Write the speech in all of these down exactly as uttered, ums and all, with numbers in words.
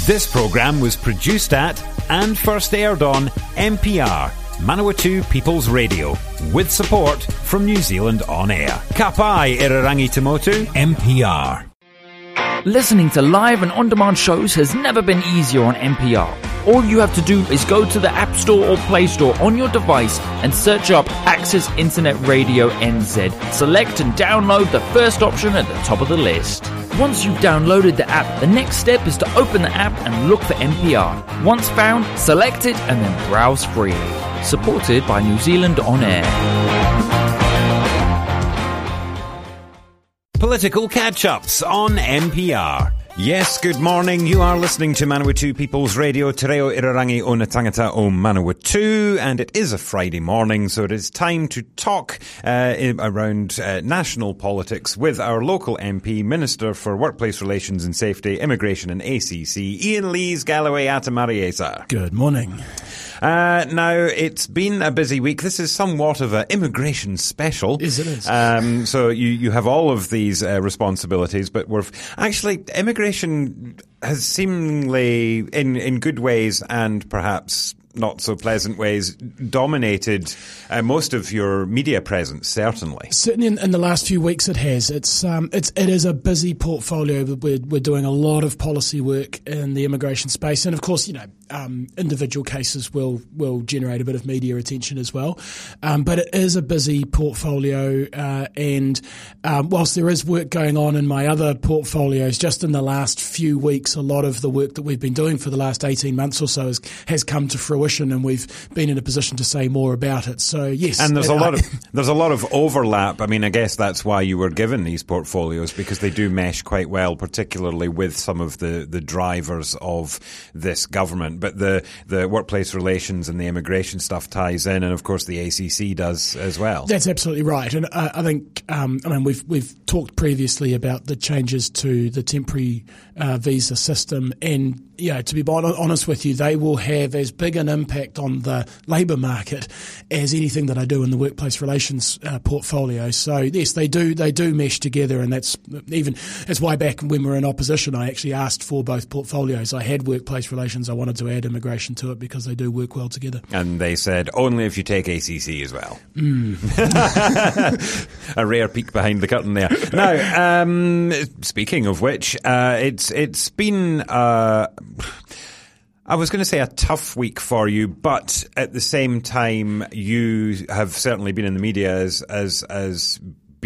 This programme was produced at and first aired on M P R, Manawatu People's Radio, with support from New Zealand On Air. Ka pai Irarangi Tamotu, M P R. Listening to live and on-demand shows has never been easier on M P R. All you have to do is go to the App Store or Play Store on your device and search up Access Internet Radio N Z. Select and download the first option at the top of the list. Once you've downloaded the app, the next step is to open the app and look for M P R. Once found, select it and then browse freely. Supported by New Zealand On Air. Political catch-ups on M P R. Yes, good morning. You are listening to Manawatu People's Radio, Te Reo Irarangi o na tangata o Manawatu, and it is a Friday morning, so it is time to talk uh, around uh, national politics with our local M P, Minister for Workplace Relations and Safety, Immigration and A C C, Ian Lees-Galloway Atamariesa. Good morning. Uh, now, it's been a busy week. This is somewhat of an immigration special. Yes, it is. Um, so you, you have all of these uh, responsibilities, but we're actually, immigration has seemingly, in, in good ways and perhaps not so pleasant ways, dominated uh, most of your media presence, certainly. Certainly in, in the last few weeks it has. It's um, it's it is a busy portfolio. We're, we're doing a lot of policy work in the immigration space, and of course, you know, um, individual cases will will generate a bit of media attention as well. Um, but it is a busy portfolio, uh, and um, whilst there is work going on in my other portfolios, just in the last few weeks, a lot of the work that we've been doing for the last eighteen months or so has, has come to fruition. And we've been in a position to say more about it. So yes, and there's a lot of there's a lot of overlap. I mean, I guess that's why you were given these portfolios, because they do mesh quite well, particularly with some of the, the drivers of this government. But the the workplace relations and the immigration stuff ties in, and of course the A C C does as well. That's absolutely right. And uh, I think um, I mean we've we've talked previously about the changes to the temporary uh, visa system, and yeah, to be honest with you, they will have as big an impact on the labour market as anything that I do in the workplace relations uh, portfolio. So yes, they do they do mesh together, and that's even that's why back when we were in opposition, I actually asked for both portfolios. I had workplace relations, I wanted to add immigration to it because they do work well together. And they said only if you take A C C as well. Mm. A rare peek behind the curtain there. Now, um, speaking of which, uh, it's it's been. Uh, I was going to say a tough week for you, but at the same time, you have certainly been in the media as as as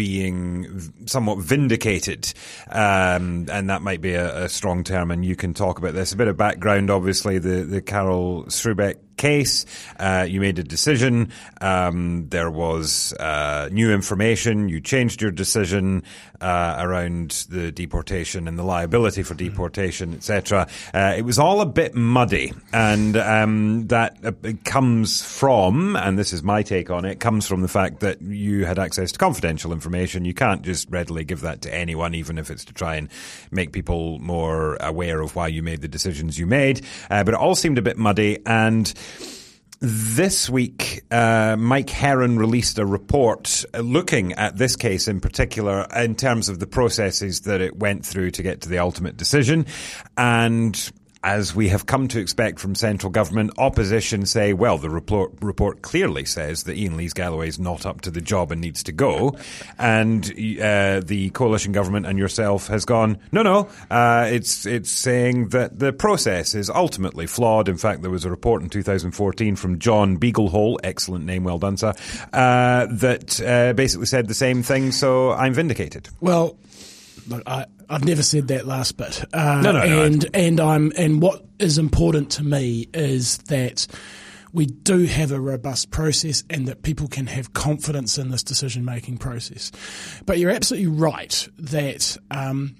being somewhat vindicated, um, and that might be a, a strong term, and you can talk about this. A bit of background, obviously, the, the Carol Strubeck case. Uh, you made a decision. Um, there was uh, new information. You changed your decision uh, around the deportation and the liability for deportation, et cetera. Uh, it was all a bit muddy, and um, that uh, comes from, and this is my take on it, comes from the fact that you had access to confidential information. You can't just readily give that to anyone, even if it's to try and make people more aware of why you made the decisions you made. Uh, but it all seemed a bit muddy, and this week, uh, Mike Heron released a report looking at this case in particular in terms of the processes that it went through to get to the ultimate decision. And as we have come to expect from central government, opposition say, well, the report, report clearly says that Ian Lees-Galloway is not up to the job and needs to go. And uh, the coalition government and yourself has gone, no, no, uh, it's it's saying that the process is ultimately flawed. In fact, there was a report in two thousand fourteen from John Beaglehole, excellent name, well done, sir, uh, that uh, basically said the same thing, so I'm vindicated. Well, look, I, I've never said that last bit. Uh, no, no, no. And, and, I'm, and what is important to me is that we do have a robust process and that people can have confidence in this decision-making process. But you're absolutely right that um,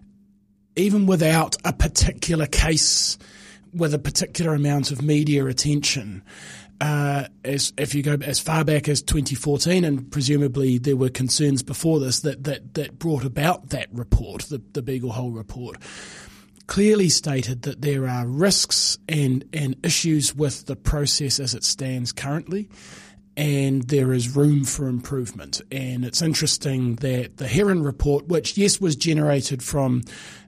even without a particular case with a particular amount of media attention, Uh, as if you go as far back as twenty fourteen, and presumably there were concerns before this that that, that brought about that report, the, the Beaglehole report, clearly stated that there are risks and, and issues with the process as it stands currently, and there is room for improvement. And it's interesting that the Heron report, which, yes, was generated from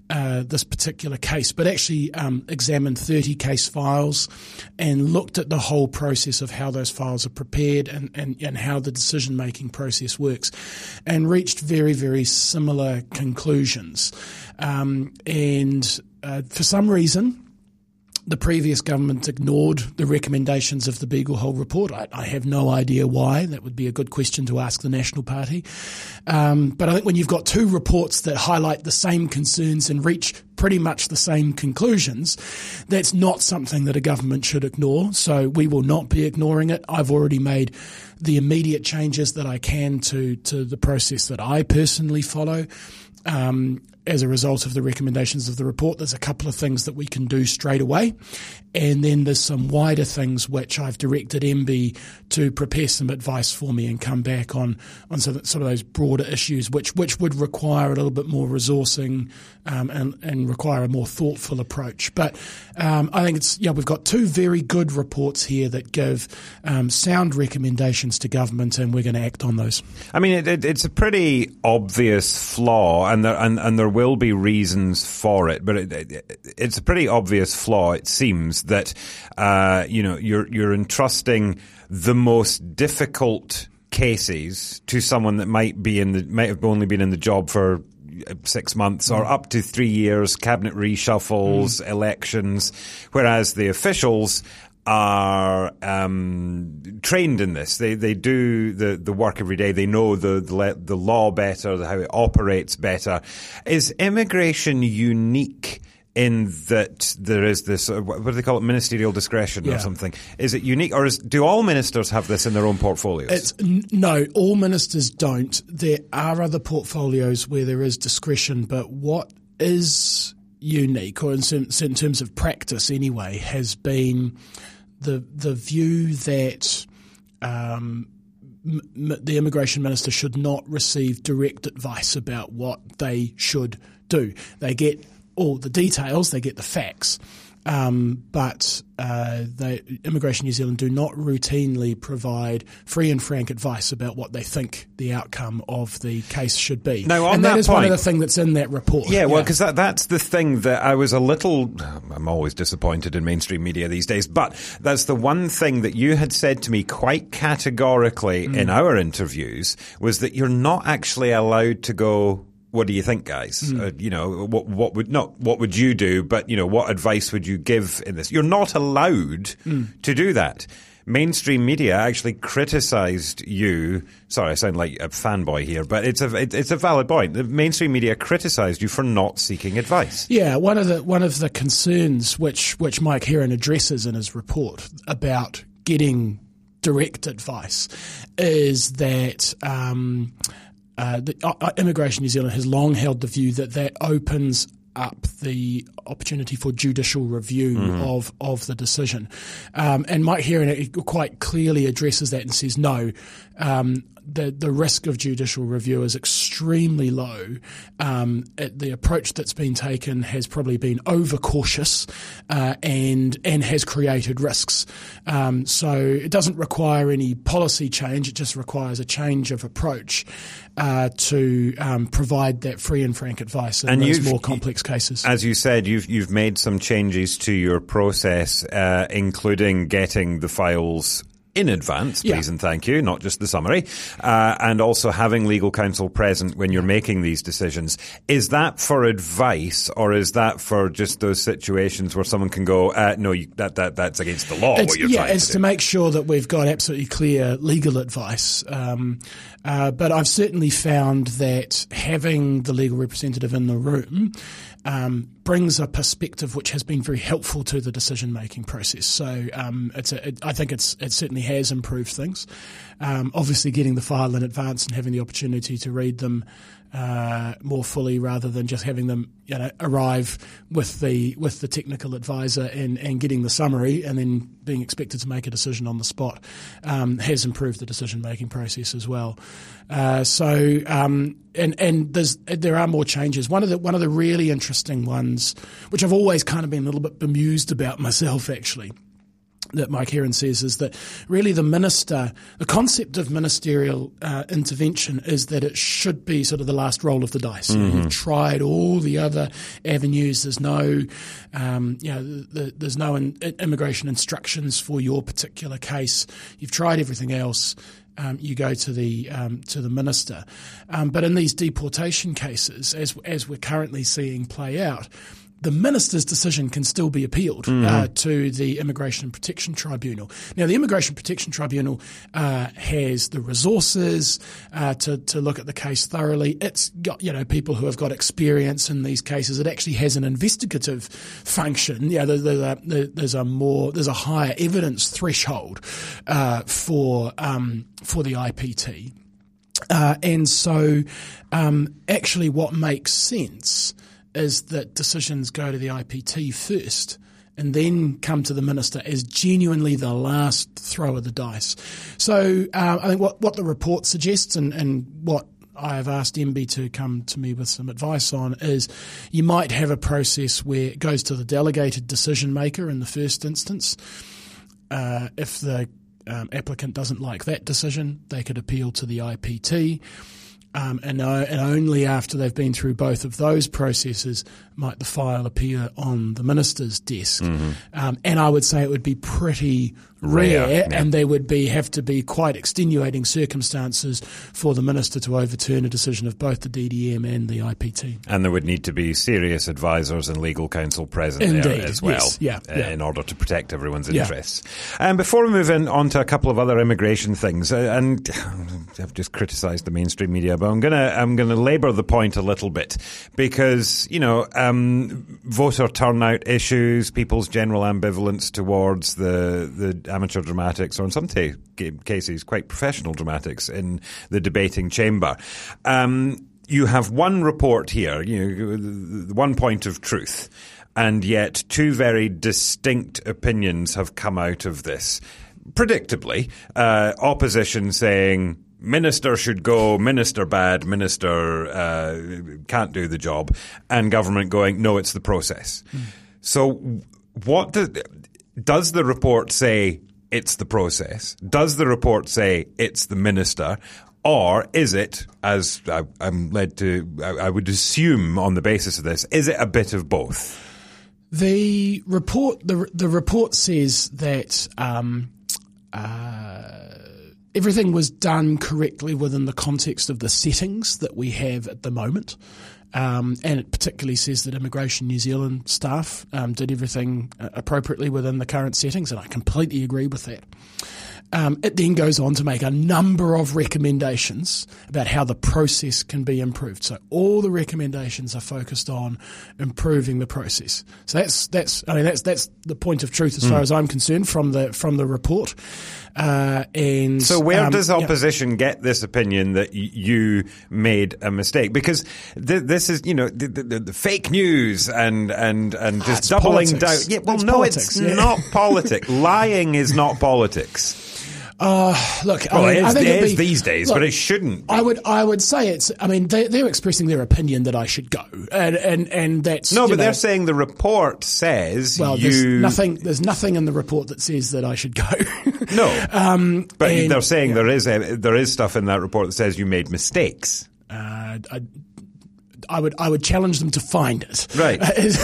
uh, this particular case, but actually um, examined thirty case files and looked at the whole process of how those files are prepared and, and, and how the decision-making process works, and reached very, very similar conclusions. Um, and uh, for some reason, the previous government ignored the recommendations of the Beaglehole report. I, I have no idea why. That would be a good question to ask the National Party. Um, but I think when you've got two reports that highlight the same concerns and reach pretty much the same conclusions, that's not something that a government should ignore. So we will not be ignoring it. I've already made the immediate changes that I can to, to the process that I personally follow. Um, as a result of the recommendations of the report, there's a couple of things that we can do straight away. And then there's some wider things which I've directed M B to prepare some advice for me and come back on, on sort of, sort of those broader issues which, which would require a little bit more resourcing um, and, and require a more thoughtful approach. But um, I think it's, yeah, we've got two very good reports here that give um, sound recommendations to government, and we're going to act on those. I mean, it, it, it's a pretty obvious flaw, and there, and, and there will be reasons for it, but it, it, it's a pretty obvious flaw, it seems, that uh, you know you're you're entrusting the most difficult cases to someone that might be in the might have only been in the job for six months or up to three years, cabinet reshuffles, mm. elections, whereas the officials are um, trained in this. They they do the, the work every day. They know the, the the law better, how it operates better. Is immigration unique in that there is this, uh, what do they call it, ministerial discretion yeah. or something? Is it unique, or is, do all ministers have this in their own portfolios? It's, n- no, all ministers don't. There are other portfolios where there is discretion, but what is unique, or in, in terms of practice anyway, has been the the view that um, m- the immigration minister should not receive direct advice about what they should do. They get all the details, they get the facts, um, but uh, they, Immigration New Zealand do not routinely provide free and frank advice about what they think the outcome of the case should be. Now, on and that, that is point, one of the things that's in that report. Yeah, well, because yeah. that, that's the thing that I was a little... I'm always disappointed in mainstream media these days, but that's the one thing that you had said to me quite categorically mm. in our interviews, was that you're not actually allowed to go... What do you think, guys? Mm. Uh, you know, what what would not what would you do, but you know, what advice would you give in this? You're not allowed mm. to do that. Mainstream media actually criticised you. Sorry, I sound like a fanboy here, but it's a it, it's a valid point. The mainstream media criticised you for not seeking advice. Yeah, one of the one of the concerns which which Mike Heron addresses in his report about getting direct advice is that. Um, Uh, the, uh, Immigration New Zealand has long held the view that that opens up the opportunity for judicial review mm-hmm. of, of the decision. Um, and Mike Heron quite clearly addresses that and says, no, um, the, the risk of judicial review is extremely low. Um, it, the approach that's been taken has probably been overcautious uh, and and has created risks. Um, so it doesn't require any policy change. It just requires a change of approach uh, to um, provide that free and frank advice in and those more complex cases. As you said, you've you've made some changes to your process, uh, including getting the files in advance, please yeah. and thank you, not just the summary, uh, and also having legal counsel present when you're making these decisions. Is that for advice, or is that for just those situations where someone can go, uh, no, you, that that that's against the law, it's, what you're yeah, trying to do? It's to make sure that we've got absolutely clear legal advice. Um, uh, but I've certainly found that having the legal representative in the room Um, brings a perspective which has been very helpful to the decision-making process. So um, it's a, it, I think it's, it certainly has improved things. Um, obviously, getting the file in advance and having the opportunity to read them uh, more fully, rather than just having them, you know, arrive with the with the technical advisor and, and getting the summary and then being expected to make a decision on the spot, um, has improved the decision-making process as well. Uh, so um, and and there's there are more changes. One of the one of the really interesting ones, which I've always kind of been a little bit bemused about myself, actually, that Mike Heron says is that really the minister, the concept of ministerial uh, intervention is that it should be sort of the last roll of the dice. Mm-hmm. You know, you've tried all the other avenues. There's no, um, you know, the, there's no in, immigration instructions for your particular case. You've tried everything else. Um, you go to the um, to the minister. Um, but in these deportation cases, as as we're currently seeing play out, the minister's decision can still be appealed mm-hmm. uh, to the Immigration Protection Tribunal. Now, the Immigration Protection Tribunal uh, has the resources uh, to to look at the case thoroughly. It's got, you know, people who have got experience in these cases. It actually has an investigative function. Yeah, you know, there's a, there's a more there's a higher evidence threshold uh, for um, for the I P T, uh, and so um, actually, what makes sense is that decisions go to the I P T first and then come to the minister as genuinely the last throw of the dice. So uh, I think what, what the report suggests and, and what I have asked M B to come to me with some advice on is you might have a process where it goes to the delegated decision maker in the first instance. Uh, if the um, applicant doesn't like that decision, they could appeal to the I P T. Um, and, uh, and only after they've been through both of those processes might the file appear on the minister's desk. Mm-hmm. Um, and I would say it would be pretty rare, rare yeah. and there would be have to be quite extenuating circumstances for the minister to overturn a decision of both the D D M and the I P T. And there would need to be serious advisors and legal counsel present Indeed. there as well yes. yeah, uh, yeah. in order to protect everyone's yeah. interests. And um, before we move in on to a couple of other immigration things, uh, and I've just criticised the mainstream media, but I'm going to I'm going to labour the point a little bit because, you know, um, voter turnout issues, people's general ambivalence towards the, the amateur dramatics, or in some t- cases quite professional dramatics in the debating chamber. Um, you have one report here, you know, one point of truth, and yet two very distinct opinions have come out of this. Predictably, uh, opposition saying minister should go, minister bad, minister uh, can't do the job, and government going, no, it's the process. Mm. So what do, does the report say it's the process? Does the report say it's the minister? Or is it, as I, I'm led to, I, I would assume on the basis of this, is it a bit of both? The report, the the report says that um, uh, everything was done correctly within the context of the settings that we have at the moment. Um, and it particularly says that Immigration New Zealand staff um, did everything uh, appropriately within the current settings, and I completely agree with that. Um, it then goes on to make a number of recommendations about how the process can be improved. So all the recommendations are focused on improving the process. So that's that's I mean that's that's the point of truth as mm. far as I'm concerned from the from the report. Uh, and so where um, does opposition yeah. get this opinion that y- you made a mistake? Because th- this is, you know, the, the, the fake news and and and ah, just doubling politics. down. Yeah, well, it's no, politics, it's yeah. not politics. Lying is not politics. Uh, look, well, I mean, it is, I think it is be, these days, look, but it shouldn't be. I would, I would say it's. I mean, they, they're expressing their opinion that I should go, and and, and that's no, but know, they're saying the report says well, you. There's nothing. There's nothing in the report that says that I should go. No, um, but and, they're saying yeah. there is a, there is stuff in that report that says you made mistakes. Uh, I, I would I would challenge them to find it. Right.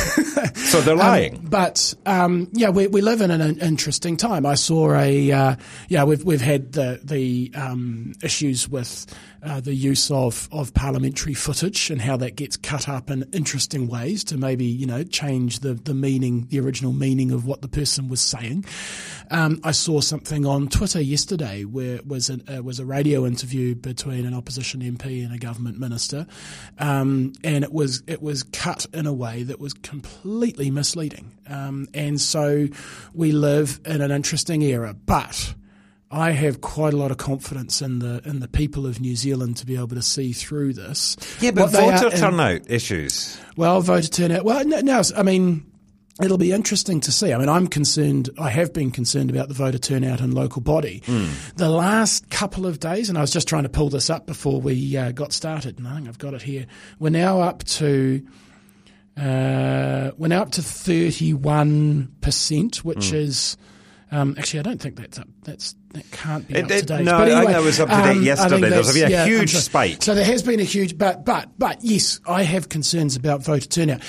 So they're lying. Um, but um, yeah, we we live in an interesting time. I saw a uh, yeah we've we've had the the um, issues with uh, the use of of parliamentary footage and how that gets cut up in interesting ways to maybe you know change the the meaning, the original meaning of what the person was saying. Um, I saw something on Twitter yesterday where it was an, uh, was a radio interview between an opposition M P and a government minister, um, and it was it was cut in a way that was completely misleading. Um, and so we live in an interesting era, but I have quite a lot of confidence in the in the people of New Zealand to be able to see through this. Yeah, but voter turnout issues. Well, voter turnout. Well, no, no, I mean, it'll be interesting to see. I mean, I'm concerned, I have been concerned about the voter turnout in local body. Mm. The last couple of days, and I was just trying to pull this up before we uh, got started, and I think I've got it here. We're now up to, uh, we're now up to thirty-one percent, which mm. is Um, actually, I don't think that's up. That's that can't be It- up it- to date. no, but I anyway, think that was up to date um, I think yesterday. There's that's- been a yeah, huge I'm sure. spike. So there has been a huge, but but but yes, I have concerns about voter turnout.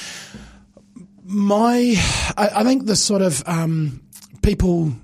My, I, I think the sort of um, people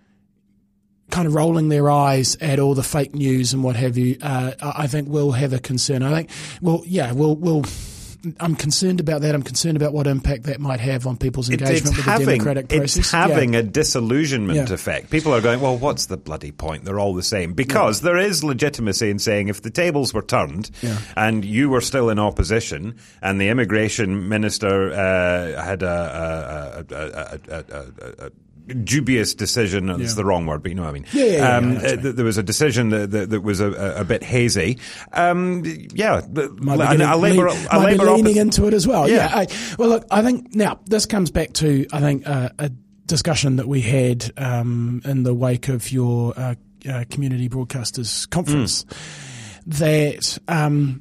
kind of rolling their eyes at all the fake news and what have you, uh, I think will have a concern. I think, well, yeah, we'll, we'll, I'm concerned about that. I'm concerned about what impact that might have on people's It- engagement it's with having, the democratic process. It's having yeah. a disillusionment Yeah. effect. People are going, well, what's the bloody point? They're all the same. Because yeah. there is legitimacy in saying if the tables were turned yeah. and you were still in opposition and the immigration minister uh, had a, a, a, a, a, a, a dubious decision, it's Yeah. the wrong word, but you know what I mean. Yeah, yeah, yeah, um, I know what you uh, mean. there was a decision that, that, that was a, a, a bit hazy. Um, yeah. Might be a, getting- a Labour, lean- a might be Labour leaning opposite- into it as well. Yeah. Yeah. I, well, look, I think now this comes back to I think uh, a discussion that we had um, in the wake of your uh, uh, community broadcasters conference. Mm. That um,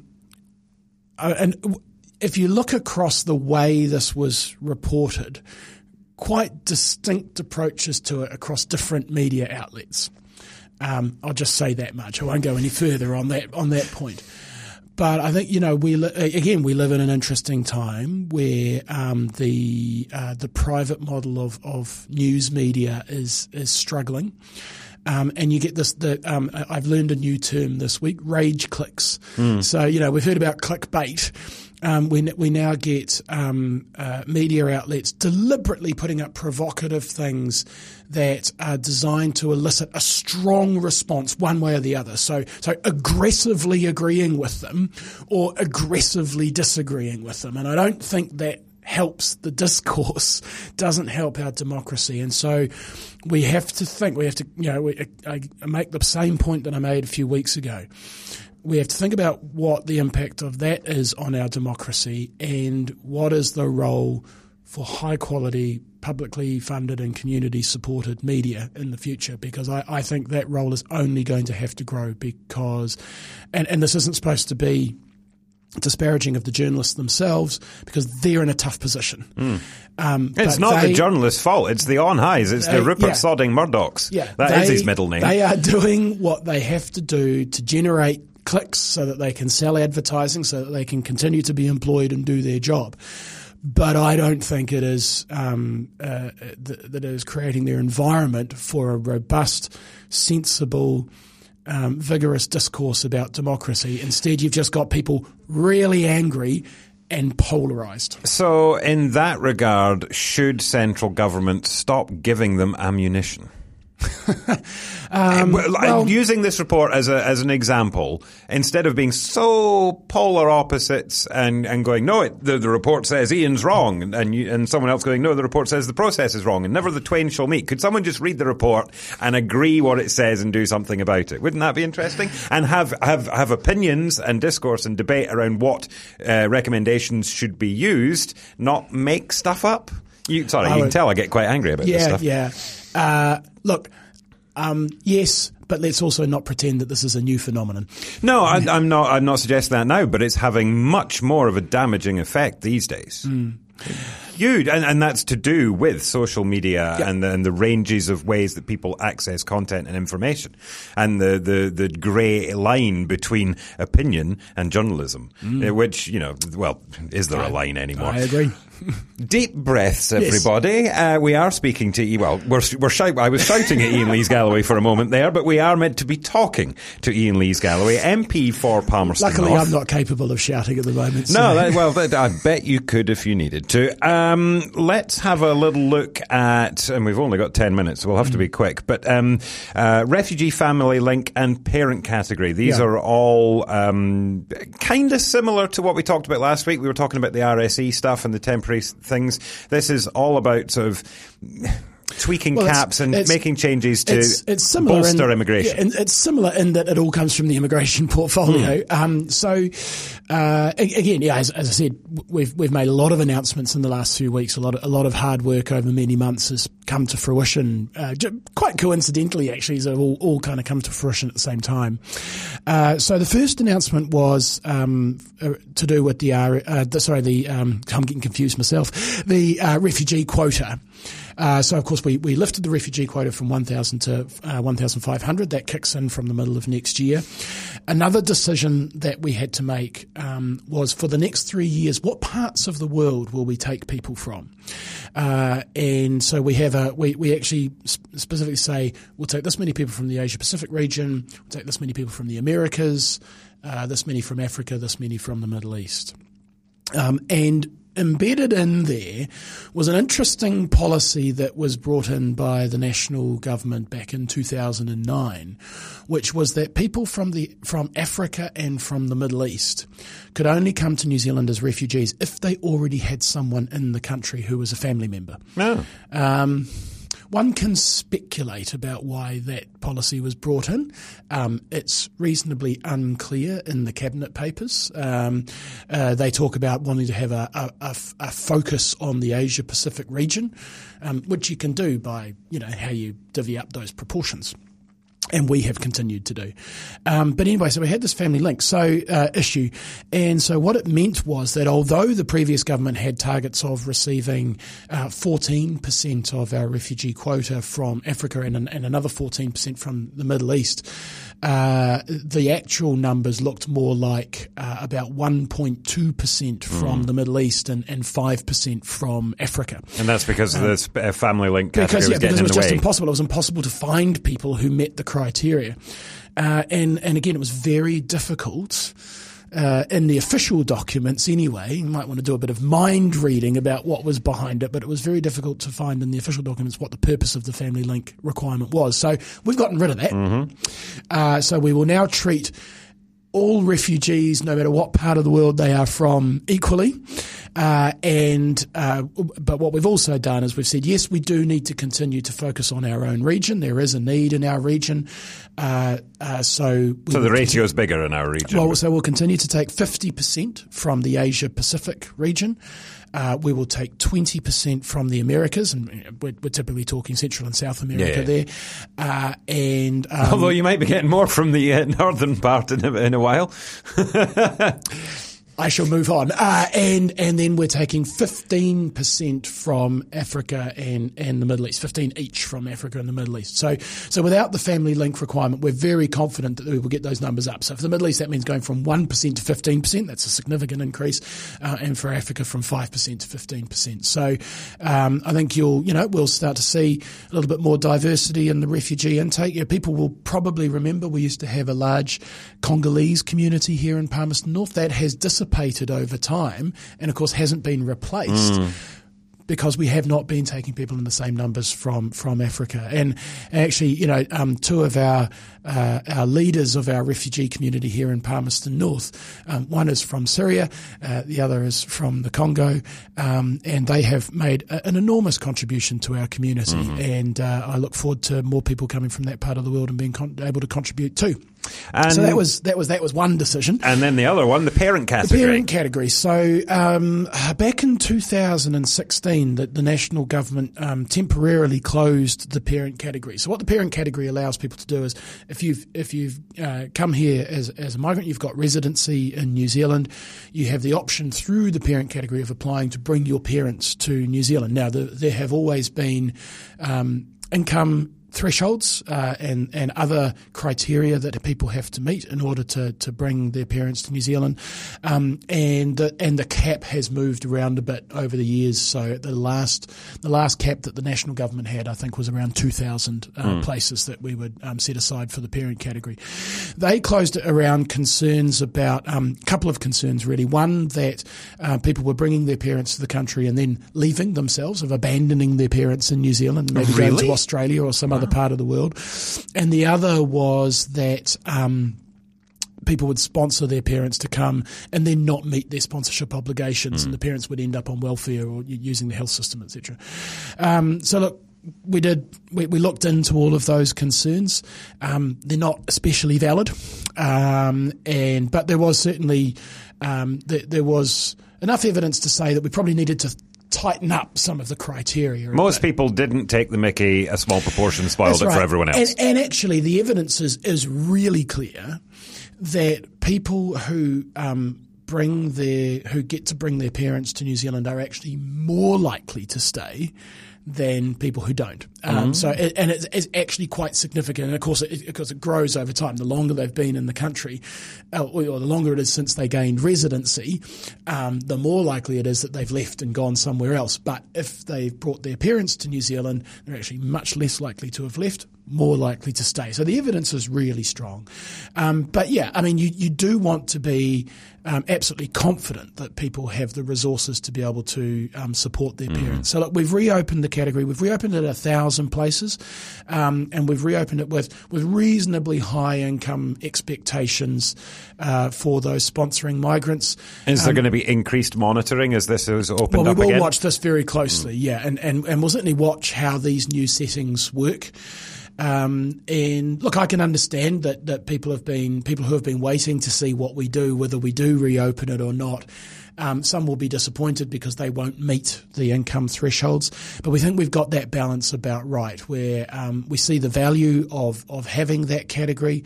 uh, and w- if you look across the way this was reported, quite distinct approaches to it across different media outlets. Um, I'll just say that much. I won't go any further on that on that point. But I think, you know, we li- again we live in an interesting time where um, the uh, the private model of, of news media is is struggling. Um, and you get this, the, um, I've learned a new term this week, rage clicks. Mm. So, you know, we've heard about clickbait. Um, we, we now get um, uh, media outlets deliberately putting up provocative things that are designed to elicit a strong response one way or the other. So, so aggressively agreeing with them or aggressively disagreeing with them. And I don't think that helps the discourse, doesn't help our democracy. And so we have to think, we have to, you know, we, I, I make the same point that I made a few weeks ago. We have to think about what the impact of that is on our democracy and what is the role for high quality, publicly funded and community supported media in the future, because I, I think that role is only going to have to grow because, and, and this isn't supposed to be disparaging of the journalists themselves because they're in a tough position. Mm. Um, it's but not they, the journalist's fault. It's the On Highs. It's they, the Rupert yeah. Sodding Murdochs. Yeah, that they, is his middle name. They are doing what they have to do to generate clicks so that they can sell advertising, so that they can continue to be employed and do their job. But I don't think it is um, uh, th- that it is creating their environment for a robust, sensible, Um, vigorous discourse about democracy. Instead, you've just got people really angry and polarised. So in that regard, should central government stop giving them ammunition? um, well, well, using this report as a as an example, instead of being so polar opposites and, and going, no, it, the, the report says Ian's wrong, and and, you, and someone else going, no, the report says the process is wrong, and never the twain shall meet. Could someone just read the report and agree what it says and do something about it? Wouldn't that be interesting? And have have, have opinions and discourse and debate around what uh, recommendations should be used, not make stuff up? You, sorry, I you would, can tell I get quite angry about yeah, this stuff. Yeah, yeah. Uh, look, um, yes, but let's also not pretend that this is a new phenomenon. No, I, I'm not. I'm not suggesting that now, but it's having much more of a damaging effect these days. Mm. Huge, and, and that's to do with social media yep. and, the, and the ranges of ways that people access content and information, and the, the, the grey line between opinion and journalism, mm. which, you know, well, is there I, a line anymore? I agree. Deep breaths, everybody. Yes. Uh, we are speaking to, well, we're, we're shout, I was shouting at Ian Lees-Galloway for a moment there, but we are meant to be talking to Ian Lees-Galloway, M P for Palmerston Luckily, North. I'm not capable of shouting at the moment. So. No, that, well, I bet you could if you needed to. Um, let's have a little look at, and we've only got ten minutes, so we'll have mm. to be quick, but um, uh, refugee, family link and parent category. These yeah. are all um, kind of similar to what we talked about last week. We were talking about the R S E stuff and the temporary things. This is all about sort of tweaking well, caps and it's, making changes to it's, it's similar bolster in, immigration. Yeah, and it's similar in that it all comes from the immigration portfolio. Mm. Um, so, uh, again, yeah, as, as I said, we've we've made a lot of announcements in the last few weeks. A lot of, a lot of hard work over many months has come to fruition. Uh, quite coincidentally, actually, so it all, all kind of come to fruition at the same time. Uh, so the first announcement was um, uh, to do with the, uh, the sorry, the um, I'm getting confused myself. The uh, refugee quota. Uh, so, of course, we, we lifted the refugee quota from one thousand to uh, one thousand five hundred. That kicks in from the middle of next year. Another decision that we had to make um, was for the next three years, what parts of the world will we take people from? Uh, and so we have a we, we actually sp- specifically say we'll take this many people from the Asia Pacific region, we'll take this many people from the Americas, uh, this many from Africa, this many from the Middle East. Um, and embedded in there was an interesting policy that was brought in by the national government back in two thousand nine, which was that people from the from Africa and from the Middle East could only come to New Zealand as refugees if they already had someone in the country who was a family member. Oh. Um, One can speculate about why that policy was brought in. Um, it's reasonably unclear in the cabinet papers. Um, uh, they talk about wanting to have a, a, a, a focus on the Asia Pacific region, um, which you can do by, you know, how you divvy up those proportions. And we have continued to do. Um, but anyway, so we had this family link so uh, issue. And so what it meant was that although the previous government had targets of receiving uh, fourteen percent of our refugee quota from Africa and, and another fourteen percent from the Middle East, uh, the actual numbers looked more like uh, about one point two percent from mm. the Middle East and, and five percent from Africa. And that's because um, this uh, family link category because, yeah, was getting because it was in the just way. impossible. It was impossible to find people who met the criteria. Uh, and, and again, it was very difficult uh, in the official documents anyway. You might want to do a bit of mind reading about what was behind it, but it was very difficult to find in the official documents what the purpose of the family link requirement was. So we've gotten rid of that. Mm-hmm. Uh, so we will now treat all refugees, no matter what part of the world they are from, equally. Uh, and uh, but what we've also done is we've said, yes, we do need to continue to focus on our own region. There is a need in our region. Uh, uh, so so the ratio is bigger in our region. Well, so we'll continue to take fifty percent from the Asia Pacific region. Uh, we will take twenty percent from the Americas, and we're, we're typically talking Central and South America yeah. there. Uh, and um, although you might be getting more from the uh, northern part in a, in a while. I shall move on. Uh, and, and then we're taking fifteen percent from Africa and, and the Middle East, fifteen each from Africa and the Middle East. So, so without the family link requirement, we're very confident that we will get those numbers up. So for the Middle East, that means going from one percent to fifteen percent. That's a significant increase. Uh, and for Africa, from five percent to fifteen percent. So, um, I think you'll, you know, we'll start to see a little bit more diversity in the refugee intake. Yeah, people will probably remember we used to have a large Congolese community here in Palmerston North. That has disappeared over time and of course hasn't been replaced mm. because we have not been taking people in the same numbers from, from Africa. And actually, you know, um, two of our uh, our leaders of our refugee community here in Palmerston North, um, one is from Syria, uh, the other is from the Congo, um, and they have made a, an enormous contribution to our community. Mm-hmm. And uh, I look forward to more people coming from that part of the world and being con- able to contribute too. And so that was that was that was one decision. And then the other one, the parent category. The parent category. So um, back in two thousand sixteen, the, the national government um, temporarily closed the parent category. So what the parent category allows people to do is, if you've if you've uh, come here as as a migrant, you've got residency in New Zealand, you have the option through the parent category of applying to bring your parents to New Zealand. Now, the, there have always been um, income thresholds uh, and and other criteria that people have to meet in order to to bring their parents to New Zealand, um, and the, and the cap has moved around a bit over the years. So the last the last cap that the national government had, I think, was around two thousand uh, mm. places that we would um, set aside for the parent category. They closed it around concerns about a um, couple of concerns really. One, that uh, people were bringing their parents to the country and then leaving themselves, of abandoning their parents in New Zealand, maybe really? going to Australia or some wow. other part of the world. And the other was that um, people would sponsor their parents to come and then not meet their sponsorship obligations, mm. and the parents would end up on welfare or using the health system, et cetera. Um, so look, we did. We, we looked into all of those concerns. Um, they're not especially valid, um, and but there was certainly um, th- there was enough evidence to say that we probably needed to tighten up some of the criteria. Most people didn't take the mickey. A small proportion spoiled That's it right. for everyone else. And, and actually, the evidence is, is really clear that people who um, bring their who get to bring their parents to New Zealand are actually more likely to stay than people who don't. Um, mm. So, it, and it's, it's actually quite significant. And of course, it, because it grows over time. The longer they've been in the country, uh, or the longer it is since they gained residency, um, the more likely it is that they've left and gone somewhere else. But if they've brought their parents to New Zealand, they're actually much less likely to have left, more likely to stay. So the evidence is really strong. Um, but yeah, I mean, you, you do want to be um, absolutely confident that people have the resources to be able to um, support their mm. parents. So look, we've reopened the category. We've reopened it at a thousand places, um, and we've reopened it with, with reasonably high income expectations uh, for those sponsoring migrants. Is there um, going to be increased monitoring as this is opened well, up we will again? watch this very closely, mm. yeah, and, and, and we'll certainly watch how these new settings work. Um, and look, I can understand that, that people have been people who have been waiting to see what we do, whether we do reopen it or not. Um, some will be disappointed because they won't meet the income thresholds, but we think we've got that balance about right, where um, we see the value of of having that category.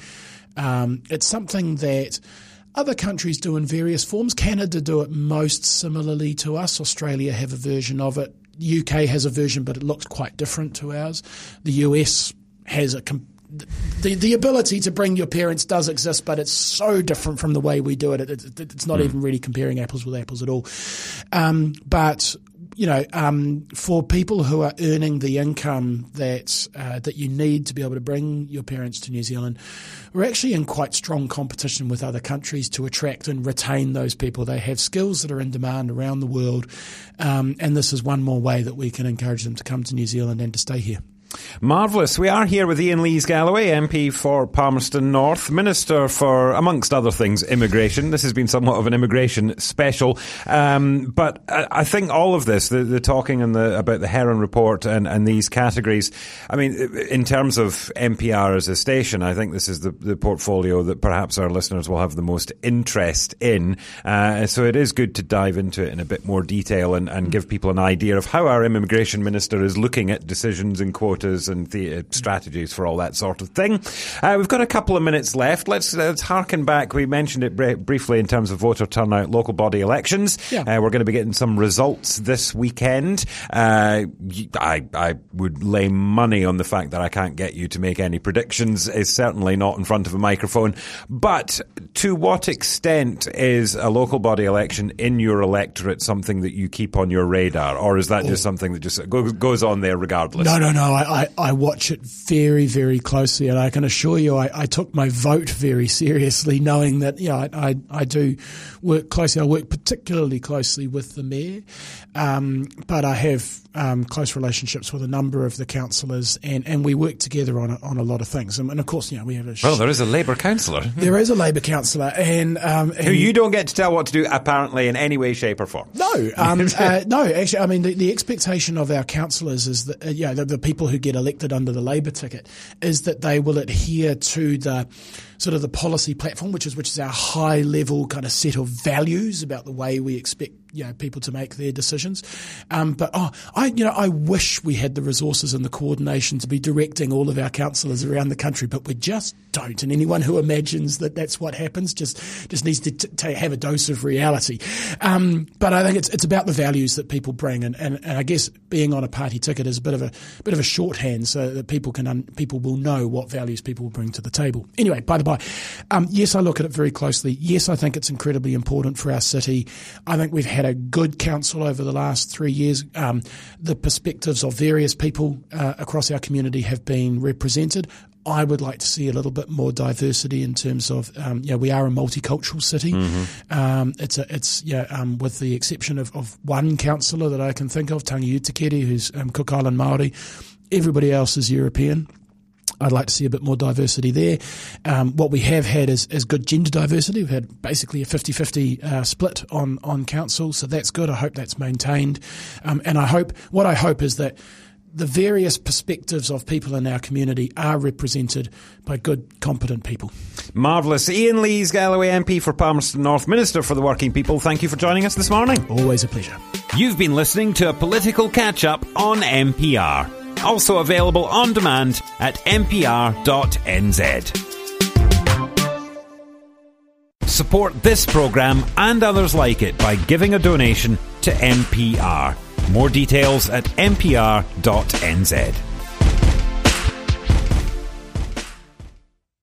Um, it's something that other countries do in various forms. Canada do it most similarly to us. Australia have a version of it. U K has a version, but it looks quite different to ours. The U S has a the the ability to bring your parents does exist, but it's so different from the way we do it. it, it it's not mm. even really comparing apples with apples at all. Um, but you know, um, for people who are earning the income that uh, that you need to be able to bring your parents to New Zealand, we're actually in quite strong competition with other countries to attract and retain those people. They have skills that are in demand around the world, um, and this is one more way that we can encourage them to come to New Zealand and to stay here. Marvellous. We are here with Ian Lees-Galloway, M P for Palmerston North, Minister for, amongst other things, immigration. This has been somewhat of an immigration special. Um, but I, I think all of this, the, the talking and the, about the Heron Report and, and these categories, I mean, in terms of N P R as a station, I think this is the, the portfolio that perhaps our listeners will have the most interest in. Uh, so it is good to dive into it in a bit more detail and, and give people an idea of how our immigration minister is looking at decisions and quotas and the strategies for all that sort of thing. Uh, we've got a couple of minutes left. Let's, let's harken back. We mentioned it br- briefly in terms of voter turnout, local body elections. Yeah. Uh, we're going to be getting some results this weekend. Uh, I, I would lay money on the fact that I can't get you to make any predictions. Is certainly not in front of a microphone. But to what extent is a local body election in your electorate something that you keep on your radar, or is that oh. just something that just goes on there regardless? No, no, no. I, I, I watch it very, very closely, and I can assure you I, I took my vote very seriously, knowing that, yeah, I, I, I do work closely. I work particularly closely with the mayor, um, but I have um, close relationships with a number of the councillors, and, and we work together on a, on a lot of things. And, and of course, you know, we have a... Well, there is a Labour councillor. There is a Labour councillor, and, um, and... who you don't get to tell what to do, apparently, in any way, shape or form. No, um, uh, no, actually, I mean, the, the expectation of our councillors is that, uh, yeah, the, the people who get elected under the Labour ticket is that they will adhere to the sort of the policy platform, which is which is our high level kind of set of values about the way we expect, you know, people to make their decisions. Um, but oh, I you know I wish we had the resources and the coordination to be directing all of our councillors around the country, but we just don't. And anyone who imagines that that's what happens just just needs to, t- to have a dose of reality. Um, but I think it's it's about the values that people bring, and, and, and I guess being on a party ticket is a bit of a bit of a shorthand so that people can un- people will know what values people will bring to the table. Anyway, by the by, um, yes, I look at it very closely. Yes, I think it's incredibly important for our city. I think we've had a good council over the last three years. Um, the perspectives of various people uh, across our community have been represented. I would like to see a little bit more diversity in terms of, um, you know, we are a multicultural city. Mm-hmm. Um, it's a, it's, yeah, um, with the exception of, of one councillor that I can think of, Tangi Utikere, who's um, Cook Island Māori. Everybody else is European. I'd like to see a bit more diversity there. Um, what we have had is, is good gender diversity. We've had basically a fifty-fifty uh, split on, on council, so that's good. I hope that's maintained. Um, and I hope, what I hope is that the various perspectives of people in our community are represented by good, competent people. Marvellous. Ian Lees-Galloway, M P for Palmerston North, Minister for the Working People, thank you for joining us this morning. Always a pleasure. You've been listening to a political catch-up on N P R. Also available on demand at n p r dot n z. Support this programme and others like it by giving a donation to N P R. More details at n p r dot n z.